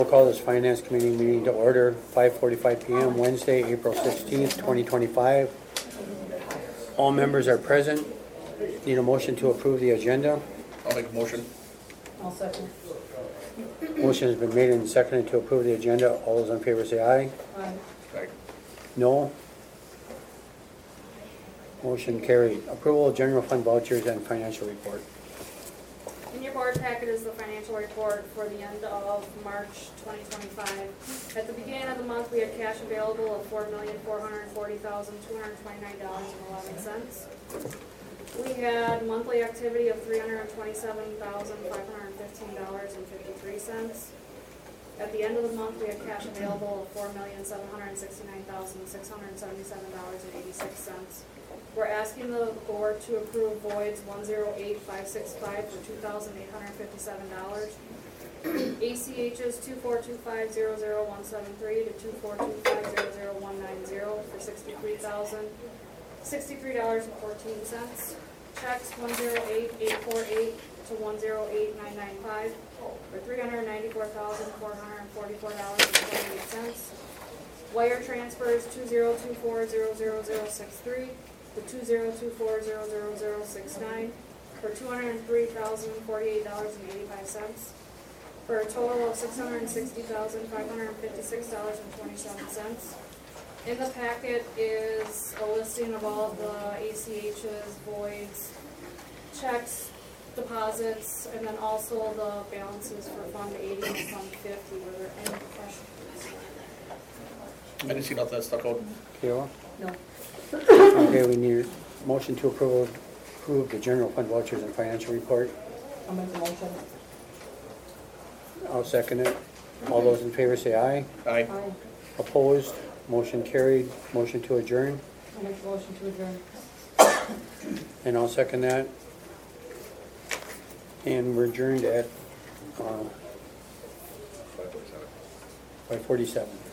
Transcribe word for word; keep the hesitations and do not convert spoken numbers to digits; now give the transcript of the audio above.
We'll call this Finance Committee meeting to order, five forty-five P M, Wednesday, April sixteenth, twenty twenty-five. All members are present. Need a motion to approve the agenda. I'll make a motion. I'll second. Motion has been made and seconded to approve the agenda. All those in favor say aye. Aye. Aye. No. Motion carried. Approval of general fund vouchers and financial report. In your board packet is the financial report for the end of March twenty twenty-five. At the beginning of the month, we had cash available of four million, four hundred forty thousand, two hundred twenty-nine dollars and eleven cents. We had monthly activity of three hundred twenty-seven thousand, five hundred fifteen dollars and fifty-three cents. At the end of the month, we had cash available of four million, seven hundred sixty-nine thousand, six hundred seventy-seven dollars and eighty-six cents. We're asking the board to approve voids one zero eight five six five for two thousand eight hundred fifty-seven dollars. A C H's two four two five zero zero one seven three to two four two five zero zero one nine zero for sixty-three thousand sixty-three dollars and fourteen cents. Checks one zero eight eight four eight to one zero eight nine nine five for three hundred ninety-four thousand four hundred forty-four dollars and twenty-eight cents. Wire transfers two zero two four zero zero zero six three to two zero two four zero zero zero six nine for two hundred three thousand forty-eight dollars and eighty-five cents, for a total of six hundred sixty thousand five hundred fifty-six dollars and twenty-seven cents. In the packet is a listing of all of the A C H's, voids, checks, deposits, and then also the balances for Fund eighty and Fund fifty. Were there any questions? I didn't see nothing that stuck out. Kayla? No. Okay, we need a motion to approve, approve the general fund vouchers and financial report. I'll make the motion. I'll second it. All those in favor say aye. Aye. Aye. Opposed? Motion carried. Motion to adjourn. I'll make the motion to adjourn. And I'll second that. And we're adjourned at uh, five forty-seven.